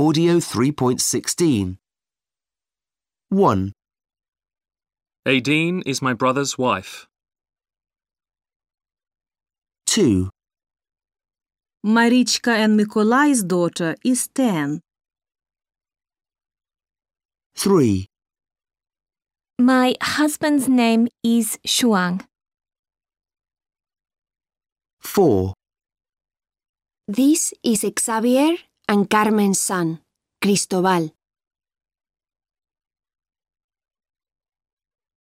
Audio 3.16. 1, Aideen is my brother's wife. 2, Marichka and Mikolai's daughter is 10. 3, My husband's name is Shuang. 4, This is Xavier and Carmen's son, Cristobal.